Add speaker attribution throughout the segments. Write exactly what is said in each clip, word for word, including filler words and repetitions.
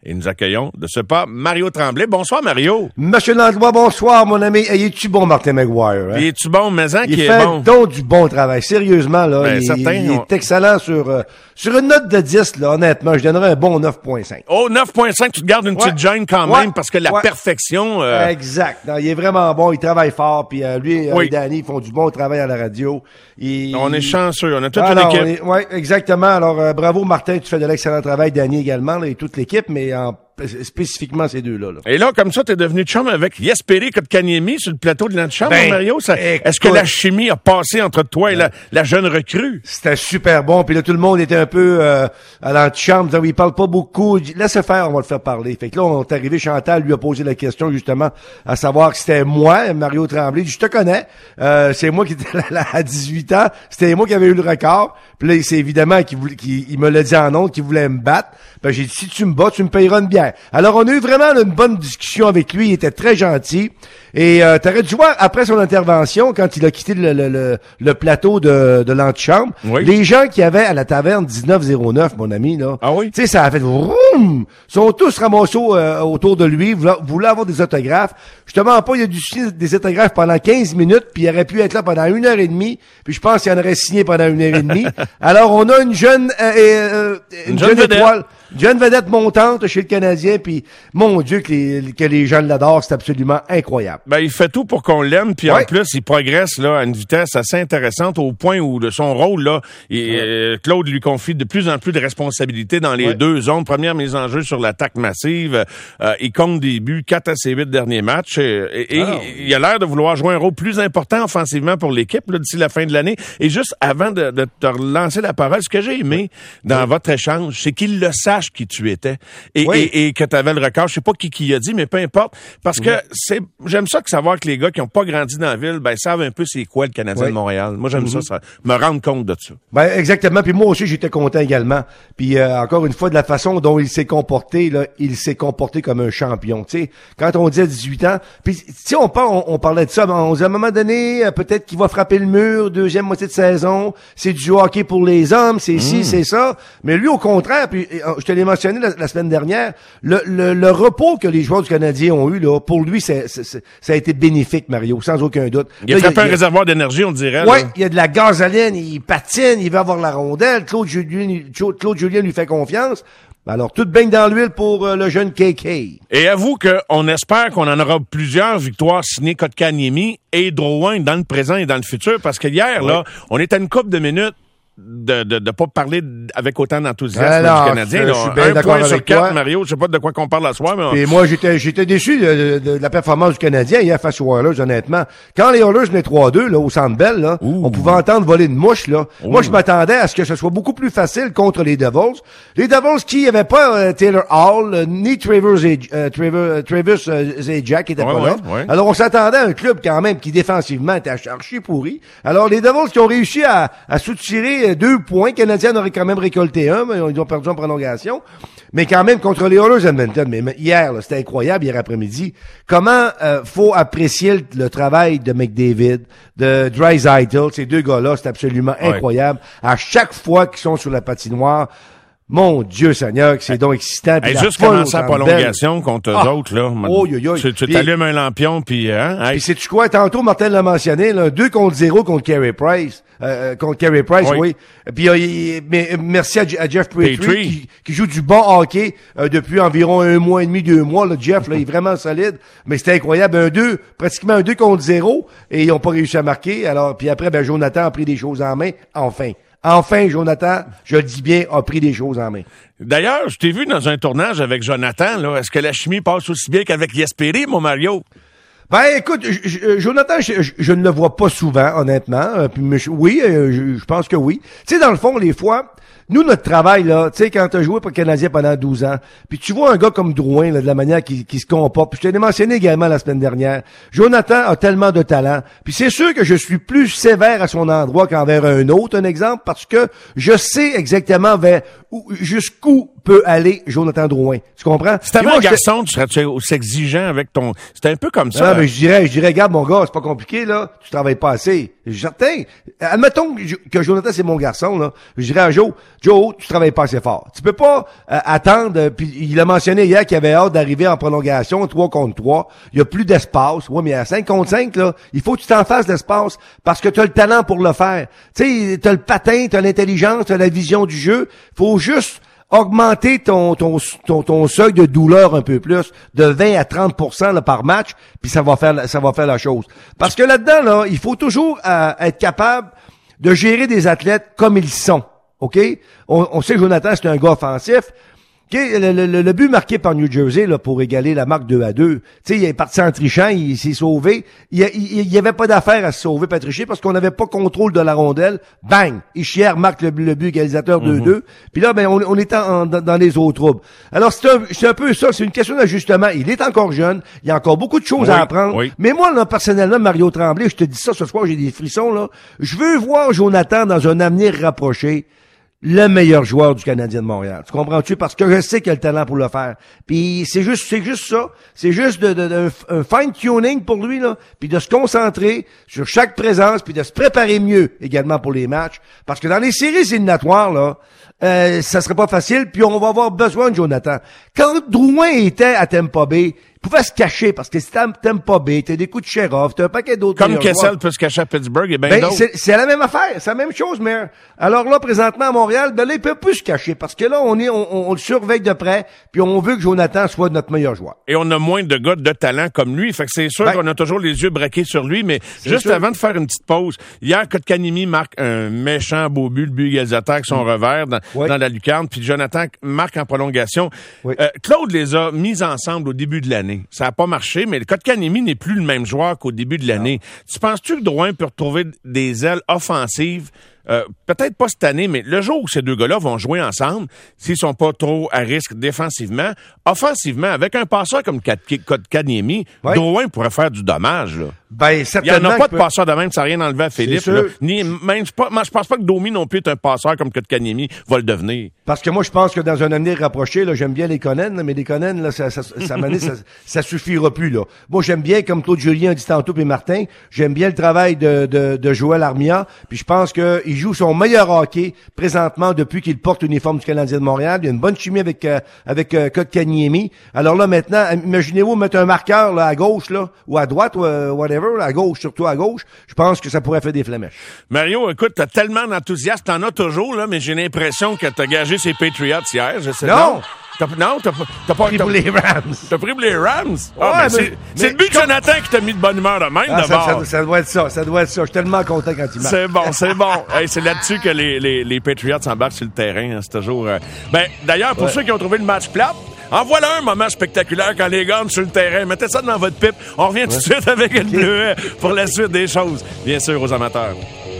Speaker 1: Et nous accueillons de ce pas Mario Tremblay. Bonsoir, Mario.
Speaker 2: Monsieur Landlois, bonsoir, mon ami. Hey, es-tu bon, Martin McGuire? Hein?
Speaker 1: Et es-tu bon, mais hein,
Speaker 2: il
Speaker 1: qui
Speaker 2: fait
Speaker 1: est bon?
Speaker 2: donc du bon travail. Sérieusement, là,
Speaker 1: Ben,
Speaker 2: il,
Speaker 1: certain,
Speaker 2: il
Speaker 1: on...
Speaker 2: est excellent sur euh, sur une note de dix, là, honnêtement. Je donnerais un bon neuf virgule cinq.
Speaker 1: Oh, neuf virgule cinq, tu te gardes une
Speaker 2: ouais.
Speaker 1: petite gêne quand
Speaker 2: ouais.
Speaker 1: même, parce que la
Speaker 2: ouais.
Speaker 1: perfection... Euh...
Speaker 2: Exact. Non, il est vraiment bon, il travaille fort, puis euh, lui
Speaker 1: oui.
Speaker 2: et Danny, ils font du bon travail à la radio. Il...
Speaker 1: On est chanceux, on a toute
Speaker 2: ah,
Speaker 1: une
Speaker 2: non,
Speaker 1: équipe.
Speaker 2: Oui, exactement. Alors, euh, bravo, Martin, tu fais de l'excellent travail, Danny également, là, et toute l'équipe, mais en spécifiquement ces deux-là. Là.
Speaker 1: Et là, comme ça, t'es devenu chum avec Jesperi Kotkaniemi sur le plateau de l'antichambre,
Speaker 2: ben,
Speaker 1: Mario. Ça,
Speaker 2: écoute,
Speaker 1: est-ce que la chimie a passé entre toi et la, la jeune recrue?
Speaker 2: C'était super bon. Puis là, tout le monde était un peu euh, à l'antichambre, disant, il parle pas beaucoup. Laisse faire, on va le faire parler. Fait que là, on est arrivé, Chantal lui a posé la question, justement, à savoir que c'était moi, Mario Tremblay. Je te connais. Euh, c'est moi qui étais là, là à dix-huit ans. C'était moi qui avais eu le record. Puis là, c'est évidemment qu'il voulait, qu'il il me l'a dit en honte, qu'il voulait me battre. Ben, j'ai dit, si tu me bats, tu me payeras une bière. Alors, on a eu vraiment une bonne discussion avec lui. Il était très gentil. Et euh, t'aurais dû voir, après son intervention, quand il a quitté le, le, le, le plateau de, de l'antichambre,
Speaker 1: oui.
Speaker 2: les gens qui avaient à la taverne dix-neuf zéro neuf, mon ami, là,
Speaker 1: ah oui?
Speaker 2: tu sais, ça a fait vroom, sont tous ramassés euh, autour de lui, voulaient, voulaient avoir des autographes. Je te mens pas, il a dû signer des autographes pendant quinze minutes, puis il aurait pu être là pendant une heure et demie, puis je pense qu'il en aurait signé pendant une heure et demie. Alors, on a une jeune, euh, euh, une, une jeune, jeune étoile, une jeune vedette montante chez le Canadien, puis mon Dieu, que les, que les gens l'adorent, c'est absolument incroyable.
Speaker 1: Ben, il fait tout pour qu'on l'aime, puis
Speaker 2: ouais.
Speaker 1: en plus, il progresse là à une vitesse assez intéressante au point où de son rôle là, il, ouais. euh, Claude lui confie de plus en plus de responsabilités dans les ouais. deux zones. Première mise en jeu sur l'attaque massive, euh, il compte des buts, quatre à ses huit derniers matchs, et, et, et il a l'air de vouloir jouer un rôle plus important offensivement pour l'équipe là, d'ici la fin de l'année. Et juste avant de, de te relancer la parole, ce que j'ai aimé dans ouais. votre échange, c'est qu'il le sache qui tu étais et, ouais. et, et que tu avais le record. Je sais pas qui qui a dit, mais peu importe, parce que ouais. c'est j'aime ça que savoir que les gars qui ont pas grandi dans la ville, ben savent un peu c'est quoi le Canadien oui. de Montréal. Moi j'aime mm-hmm. ça, ça, me rendre compte de ça.
Speaker 2: Ben exactement. Puis moi aussi j'étais content également. Puis euh, encore une fois de la façon dont il s'est comporté là, il s'est comporté comme un champion. Tu sais, quand on dit à dix-huit ans, puis tu sais on, on, on parlait de ça, on dit à un moment donné euh, peut-être qu'il va frapper le mur deuxième moitié de saison. C'est du hockey pour les hommes, c'est mm. ci, c'est ça. Mais lui au contraire, puis euh, je te l'ai mentionné la, la semaine dernière, le, le, le repos que les joueurs du Canadien ont eu là, pour lui c'est, c'est, c'est ça a été bénéfique, Mario, sans aucun doute.
Speaker 1: Il a fait un réservoir d'énergie, on dirait.
Speaker 2: Oui, il y a de la gasoline, il patine, il veut avoir la rondelle. Claude Julien, Claude Julien lui fait confiance. Alors, tout baigne dans l'huile pour euh, le jeune K K.
Speaker 1: Et avoue qu'on espère qu'on en aura plusieurs victoires signées Kotkaniemi et Drouin dans le présent et dans le futur, parce que hier, oui. là, on est à une couple de minutes de de de pas parler avec autant d'enthousiasme
Speaker 2: Alors,
Speaker 1: du Canadien.
Speaker 2: Je,
Speaker 1: là.
Speaker 2: je suis bien
Speaker 1: un
Speaker 2: d'accord
Speaker 1: point
Speaker 2: avec
Speaker 1: sur quatre,
Speaker 2: toi.
Speaker 1: Mario, je sais pas de quoi qu'on parle la soir, mais...
Speaker 2: Et moi, j'étais j'étais déçu de, de, de la performance du Canadien hier face aux Oilers, honnêtement. Quand les Oilers venaient trois deux, là, au Centre Bell, là, on pouvait entendre voler une mouche, là. Ouh. Moi, je m'attendais à ce que ce soit beaucoup plus facile contre les Devils. Les Devils qui n'avaient pas euh, Taylor Hall, euh, ni Trevor Zajac, euh, Trevor, Travis euh, Zajac qui était
Speaker 1: ouais,
Speaker 2: pas
Speaker 1: ouais,
Speaker 2: là.
Speaker 1: Ouais.
Speaker 2: Alors, on s'attendait à un club, quand même, qui défensivement était archi pourri. Alors, les Devils qui ont réussi à, à soutirer deux points, les Canadiens auraient quand même récolté un, mais ils ont perdu en prolongation. Mais quand même, contre les Oilers Edmonton, mais hier, là, c'était incroyable, hier après-midi, comment euh, faut apprécier le, le travail de McDavid, de Draisaitl, ces deux gars-là, c'est absolument ouais. incroyable. À chaque fois qu'ils sont sur la patinoire, mon Dieu Seigneur, c'est donc excitant.
Speaker 1: Hey, juste commencer la prolongation contre eux ah, autres, là.
Speaker 2: Oh, yo, yo.
Speaker 1: Tu, tu t'allumes un lampion, puis... Hein,
Speaker 2: hey. Puis sais-tu quoi? Tantôt, Martin l'a mentionné, là, deux contre zéro contre Carey Price. Euh, contre Carey Price, oui. oui. Puis euh, mais, merci à, à Jeff Petrie qui, qui joue du bon hockey euh, depuis environ un mois et demi, deux mois. Là, Jeff, là, il est vraiment solide. Mais c'était incroyable. Un deux, pratiquement un deux contre zéro, et ils n'ont pas réussi à marquer. Alors, puis après, ben Jonathan a pris des choses en main. Enfin. Enfin, Jonathan, je le dis bien, a pris des choses en main.
Speaker 1: D'ailleurs, je t'ai vu dans un tournage avec Jonathan, là. Est-ce que la chimie passe aussi bien qu'avec Jesperi, mon Mario?
Speaker 2: Ben, écoute, je, je, Jonathan, je, je, je ne le vois pas souvent, honnêtement. Euh, puis, mais, oui, euh, je, je pense que oui. Tu sais, dans le fond, les fois, nous, notre travail, là, tu sais, quand t'as joué pour le Canadien pendant douze ans, puis tu vois un gars comme Drouin, là, de la manière qu'il, qu'il se comporte, puis je te l'ai mentionné également la semaine dernière, Jonathan a tellement de talent, puis c'est sûr que je suis plus sévère à son endroit qu'envers un autre, un exemple, parce que je sais exactement vers où, jusqu'où peut aller Jonathan Drouin. Tu comprends?
Speaker 1: Si t'avais un garçon, tu serais-tu aussi exigeant avec ton... C'est un peu comme ça.
Speaker 2: Non, mais je dirais, je dirais, regarde, mon gars, c'est pas compliqué, là. Tu travailles pas assez. Je suis certain. Admettons que Jonathan, c'est mon garçon, là. Je dirais à Joe, Joe, tu travailles pas assez fort. Tu peux pas euh, attendre, euh, puis il a mentionné hier qu'il avait hâte d'arriver en prolongation, trois contre trois. Il y a plus d'espace. Ouais, mais à cinq contre cinq, là, il faut que tu t'en fasses d'espace parce que tu as le talent pour le faire. Tu sais, tu as le patin, tu as l'intelligence, tu as la vision du jeu. Faut juste augmenter ton, ton, ton, ton seuil de douleur un peu plus, de vingt à trente pour cent là, par match, puis ça va faire, ça va faire la chose. Parce que là-dedans, là, il faut toujours euh, être capable de gérer des athlètes comme ils sont. OK? On, on sait que Jonathan, c'est un gars offensif. Okay, le, le, le but marqué par New Jersey là, pour égaler la marque deux à deux, tu sais, il est parti en trichant, il s'est sauvé. Il n'y avait pas d'affaire à se sauver, pas tricher, parce qu'on n'avait pas contrôle de la rondelle. Bang! Ischier marque le, le but égalisateur deux deux. Mm-hmm. Puis là, ben, on, on est en, dans, dans les eaux troubles. Alors, c'est un, c'est un peu ça, c'est une question d'ajustement. Il est encore jeune, il y a encore beaucoup de choses
Speaker 1: oui,
Speaker 2: à apprendre. Oui. Mais moi, là, personnellement, Mario Tremblay, je te dis ça ce soir, j'ai des frissons, là. Je veux voir Jonathan dans un avenir rapproché le meilleur joueur du Canadien de Montréal. Tu comprends-tu? Parce que je sais qu'il a le talent pour le faire. Puis c'est juste, c'est juste ça. C'est juste de, de, de, un fine-tuning pour lui, là. Puis de se concentrer sur chaque présence, puis de se préparer mieux également pour les matchs. Parce que dans les séries éliminatoires, là, euh, ça serait pas facile, puis on va avoir besoin de Jonathan. Quand Drouin était à Tampa Bay, il pouvait se cacher parce que si t'aimes pas B, t'as des coups de Cherov, t'as un paquet d'autres.
Speaker 1: Comme Kessel peut se cacher à Pittsburgh et bien
Speaker 2: ben,
Speaker 1: d'autres.
Speaker 2: C'est, c'est la même affaire, c'est la même chose, mais alors là, présentement à Montréal, ben là, il peut plus se cacher parce que là, on est, on, on, on le surveille de près, puis on veut que Jonathan soit notre meilleur joueur.
Speaker 1: Et on a moins de gars de talent comme lui, fait que c'est sûr ben, qu'on a toujours les yeux braqués sur lui, mais juste sûr. Avant de faire une petite pause, hier, Kotkaniemi marque un méchant beau but, le but égalisateur avec son mmh. revers dans, oui. dans la lucarne, puis Jonathan marque en prolongation. Oui. Euh, Claude les a mis ensemble au début de l'année. Ça a pas marché, mais le Kotkaniemi n'est plus le même joueur qu'au début de l'année. Non. Tu penses-tu que Drouin peut retrouver des ailes offensives? Euh, peut-être pas cette année, mais le jour où ces deux gars-là vont jouer ensemble, s'ils sont pas trop à risque défensivement, offensivement, avec un passeur comme Kotkaniemi, oui. Drouin pourrait faire du dommage, là.
Speaker 2: Ben, certainement.
Speaker 1: Il n'y en a pas de peut... passeur de même, ça n'a rien enlevé à Philippe, là. Ni, même, je pense pas que Domi non plus est un passeur comme Kotkaniemi va le devenir.
Speaker 2: Parce que moi, je pense que dans un avenir rapproché, là, j'aime bien les Connen, mais les Connen, là, ça, ça, ça, ça, ça suffira plus, là. Moi, j'aime bien, comme Claude Julien a dit tantôt, puis Martin, j'aime bien le travail de, de, de Joël Armia, puis je pense que il joue son meilleur hockey présentement depuis qu'il porte l'uniforme du Canadien de Montréal. Il y a une bonne chimie avec euh, avec euh, Kotkaniemi. Alors là maintenant, imaginez-vous mettre un marqueur là à gauche là ou à droite ou euh, whatever, là, à gauche, surtout à gauche. Je pense que ça pourrait faire des flamèches.
Speaker 1: Mario, écoute, t'as tellement d'enthousiasme, t'en as toujours là, mais j'ai l'impression que t'as gagé ces Patriots hier. Je sais
Speaker 2: non.
Speaker 1: non. T'as, non, t'as, t'as pas
Speaker 2: pris pour les Rams.
Speaker 1: T'as pris pour les Rams? Ah,
Speaker 2: ouais,
Speaker 1: ben
Speaker 2: mais,
Speaker 1: c'est,
Speaker 2: mais,
Speaker 1: c'est le but de Jonathan qui t'a mis de bonne humeur de même,
Speaker 2: ah,
Speaker 1: d'abord.
Speaker 2: Ça, ça, ça doit être ça, ça doit être ça. Je suis tellement content quand il marque.
Speaker 1: C'est bon, c'est bon. Hey, c'est là-dessus que les, les, les Patriots s'embarquent sur le terrain. Hein, c'est toujours... Euh... Ben, d'ailleurs, pour ouais. ceux qui ont trouvé le match plate, en voilà un moment spectaculaire quand les gars sont sur le terrain. Mettez ça dans votre pipe. On revient ouais. tout de suite avec le bleuet pour la suite des choses, bien sûr, aux amateurs.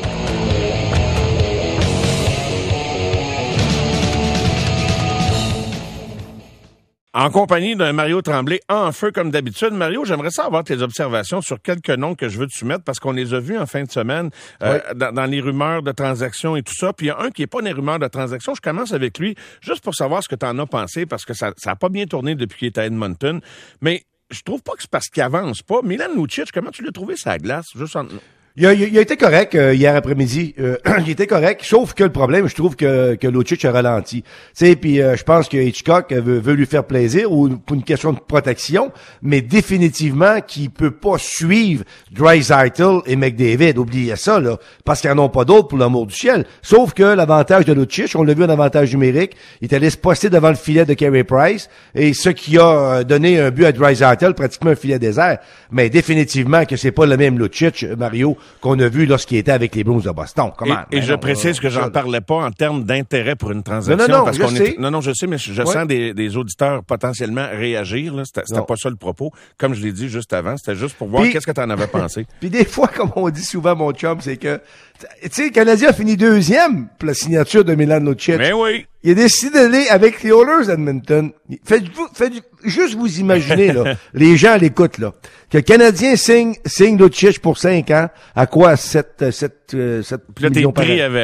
Speaker 1: En compagnie d'un Mario Tremblay en feu comme d'habitude. Mario, j'aimerais savoir tes observations sur quelques noms que je veux te soumettre parce qu'on les a vus en fin de semaine euh, oui. dans, dans les rumeurs de transactions et tout ça. Puis il y a un qui est pas dans les rumeurs de transactions. Je commence avec lui juste pour savoir ce que tu en as pensé parce que ça ça a pas bien tourné depuis qu'il était à Edmonton. Mais je trouve pas que c'est parce qu'il avance pas. Milan Lucic, comment tu l'as trouvé sa glace? Juste en...
Speaker 2: Il a, il a été correct euh, hier après-midi. Euh, il était correct, sauf que le problème, je trouve que, que Lucic a ralenti. Tu sais, puis euh, je pense que Hitchcock veut, veut lui faire plaisir ou pour une question de protection, mais définitivement qu'il peut pas suivre Draisaitl et McDavid. Oubliez ça, là, parce qu'ils n'en ont pas d'autres pour l'amour du ciel. Sauf que l'avantage de Lucic, on l'a vu en avantage numérique, il est allé se poster devant le filet de Carey Price, et ce qui a donné un but à Draisaitl, pratiquement un filet désert. Mais définitivement que c'est pas le même Lucic, Mario, qu'on a vu lorsqu'il était avec les Blues de Boston. Comment?
Speaker 1: Et, et
Speaker 2: ben
Speaker 1: je
Speaker 2: non,
Speaker 1: précise
Speaker 2: euh,
Speaker 1: que j'en
Speaker 2: ça,
Speaker 1: parlais pas en termes d'intérêt pour une transaction.
Speaker 2: Non, non, non,
Speaker 1: parce
Speaker 2: je
Speaker 1: qu'on
Speaker 2: sais.
Speaker 1: est, non, non, je sais, mais je ouais. sens des, des auditeurs potentiellement réagir. Là. C'était, c'était pas ça le propos. Comme je l'ai dit juste avant, c'était juste pour voir puis, qu'est-ce que tu en avais pensé.
Speaker 2: Puis des fois, comme on dit souvent, mon chum, c'est que, tu sais, le Canadien a fini deuxième pour la signature de Milan Lucic.
Speaker 1: Mais oui.
Speaker 2: Il a décidé d'aller avec les Oilers d'Edmonton. Faites-vous, faites juste vous imaginer, là, les gens à l'écoute, là, que le Canadien signe, signe Lucic pour cinq ans, à quoi? sept, sept, sept
Speaker 1: Puis là, t'es
Speaker 2: millions
Speaker 1: pris
Speaker 2: par an.
Speaker 1: avec.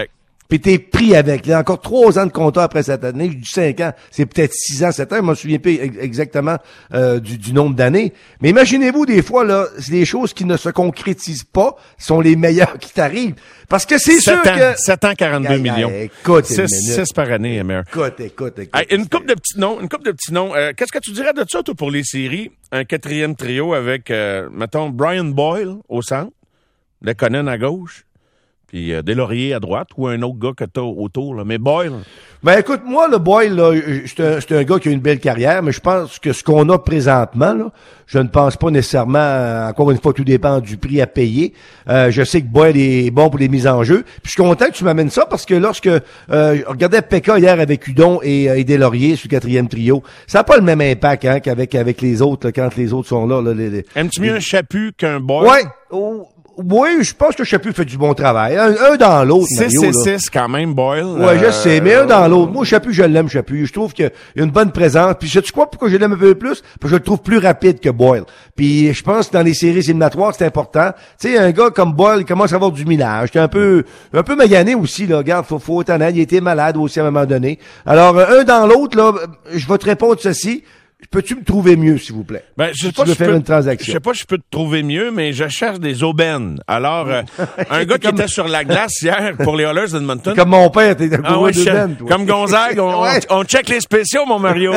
Speaker 2: puis t'es pris avec. Il y a encore trois ans de contrat après cette année. Je dis cinq ans. C'est peut-être six ans, sept ans. Je me souviens pas exactement euh, du, du nombre d'années. Mais imaginez-vous, des fois, là, c'est des choses qui ne se concrétisent pas sont les meilleures qui t'arrivent. Parce que c'est sûr
Speaker 1: ans,
Speaker 2: que...
Speaker 1: sept ans, quarante-deux
Speaker 2: Aïe,
Speaker 1: millions.
Speaker 2: aïe, écoute,
Speaker 1: six par année, Amer.
Speaker 2: Écoute, écoute, écoute.
Speaker 1: Hey, une couple de petits noms, une couple de petits noms. Euh, qu'est-ce que tu dirais de ça, toi, pour les séries? Un quatrième trio avec, euh, mettons, Brian Boyle au centre, Lekonen à gauche, puis euh, Deslauriers à droite, ou un autre gars que t'as autour, là. Mais Boyle...
Speaker 2: Ben écoute, moi, le Boyle, là, c'est un, c'est un gars qui a une belle carrière, mais je pense que ce qu'on a présentement, là, je ne pense pas nécessairement, euh, encore une fois, tout dépend du prix à payer. Euh, je sais que Boyle est bon pour les mises en jeu. Puis je suis content que tu m'amènes ça parce que lorsque euh, je regardais Pekka hier avec Hudon et, et Deslauriers sur le quatrième trio, ça n'a pas le même impact hein, qu'avec avec les autres, là, quand les autres sont là. là les, les,
Speaker 1: Aimes-tu mieux
Speaker 2: les...
Speaker 1: un Chaput qu'un Boyle?
Speaker 2: Ouais. Oh. Oui, je pense que Chaput fait du bon travail. Un, un dans l'autre, Mario.
Speaker 1: six c'est six quand même, Boyle.
Speaker 2: Ouais, euh... je sais, mais un dans l'autre. Moi, Chaput, je l'aime, Chaput. Je trouve qu'il y a une bonne présence. Puis, sais-tu quoi, pourquoi je l'aime un peu plus? Parce que je le trouve plus rapide que Boyle. Puis, je pense que dans les séries éliminatoires, c'est important. Tu sais, un gars comme Boyle, il commence à avoir du millage. T'es un peu, un peu magané aussi, là. Regarde, faut, faut être honnête. Il était malade aussi à un moment donné. Alors, un dans l'autre, là, je vais te répondre ceci. Peux-tu me trouver mieux, s'il vous plaît?
Speaker 1: Ben, je sais
Speaker 2: si
Speaker 1: pas
Speaker 2: tu veux
Speaker 1: je
Speaker 2: faire
Speaker 1: peux,
Speaker 2: une transaction.
Speaker 1: Je sais pas si je peux te trouver mieux, mais je cherche des aubaines. Alors, euh, un gars qui
Speaker 2: comme...
Speaker 1: était sur la glace hier pour les Oilers d'Edmonton.
Speaker 2: Comme mon père, t'es
Speaker 1: ah ouais,
Speaker 2: d'aubaine, toi.
Speaker 1: Comme Gonzague, on, ouais. on, on check les spéciaux, mon Mario.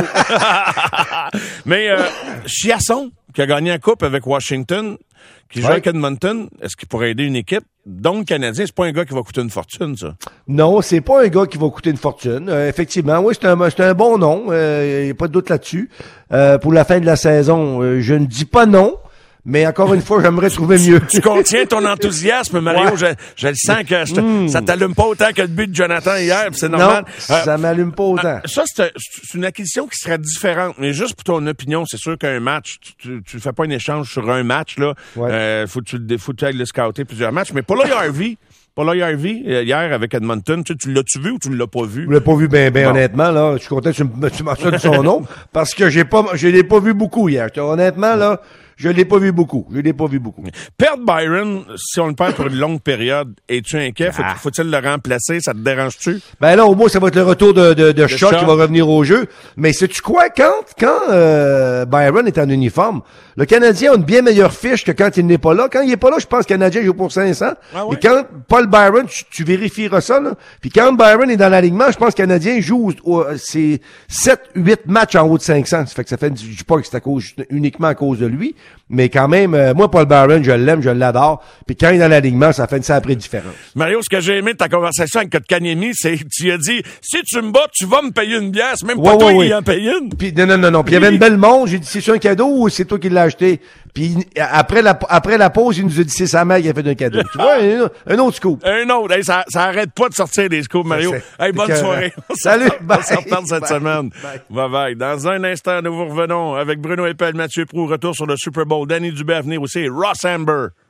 Speaker 1: mais, euh, Chiasson, qui a gagné la coupe avec Washington, qui joue ouais. avec Edmonton, est-ce qu'il pourrait aider une équipe? Donc, Canadien, c'est pas un gars qui va coûter une fortune, ça.
Speaker 2: Non, c'est pas un gars qui va coûter une fortune. Euh, effectivement, oui, c'est un, c'est un bon nom. Il euh, n'y a pas de doute là-dessus. Euh, pour la fin de la saison, euh, je ne dis pas non. Mais encore une fois, j'aimerais trouver mieux.
Speaker 1: Tu contiens ton enthousiasme, Mario. Ouais. Je, je le sens que je te, mm. ça t'allume pas autant que le but de Jonathan hier, c'est normal.
Speaker 2: Non, euh, ça m'allume pas autant. Euh,
Speaker 1: ça, c'est, c'est une acquisition qui serait différente. Mais juste pour ton opinion, c'est sûr qu'un match, tu, tu, tu fais pas un échange sur un match, là. Ouais. Euh, faut que tu, faut que tu ailles le scouter plusieurs matchs. Mais Paul Harvey, Paul Harvey, hier avec Edmonton, tu, tu l'as-tu vu ou tu l'as pas vu?
Speaker 2: Je l'ai pas vu bien, bien bon. Honnêtement, là. Je suis content que tu, tu mentionnes son nom. Parce que j'ai pas, je l'ai pas vu beaucoup hier. Honnêtement, là. Je l'ai pas vu beaucoup. Je l'ai pas vu beaucoup.
Speaker 1: Perdre Byron, si on le perd pour une longue période, es-tu inquiet? Faut, ah. Faut-il le remplacer? Ça te dérange-tu?
Speaker 2: Ben là, au moins, ça va être le retour de, de, de Shaw qui va revenir au jeu. Mais sais-tu quoi? Quand, quand euh, Byron est en uniforme, le Canadien a une bien meilleure fiche que quand il n'est pas là. Quand il est pas là, je pense que le Canadien joue pour cinq cents. Ah ouais? Et quand Paul Byron, tu, tu vérifieras ça, là. Puis quand Byron est dans l'alignement, je pense que le Canadien joue au, c'est sept huit matchs en haut de cinq cents. Ça fait que ça fait, je dis pas que c'est à cause, uniquement à cause de lui. Mais quand même, euh, moi, Paul Byron, je l'aime, je l'adore. Puis quand il est dans l'alignement, ça fait une sacrée différence.
Speaker 1: Mario, ce que j'ai aimé de ta conversation avec Kotkaniemi, c'est que tu as dit, si tu me bats, tu vas me payer une bière. C'est même pas ouais, toi ouais, qui ouais. en paye une.
Speaker 2: Puis, non, non, non, non. Puis il y avait une belle montre. J'ai dit, c'est-tu un cadeau ou c'est toi qui l'as acheté? Puis après la, après la pause, il nous a dit, c'est sa mère qui a fait un cadeau. Tu vois, un, un autre scoop.
Speaker 1: Un autre. Hey, ça, ça arrête pas de sortir des scoops, Mario. Hey, bonne soirée.
Speaker 2: Salut.
Speaker 1: On s'en reparle cette bye. semaine. Bye. bye bye. Dans un instant, nous vous revenons avec Bruno Eppel, Mathieu Proulx, retour sur le Super Bowl. Danny Dubé à venir aussi. Ross Amber.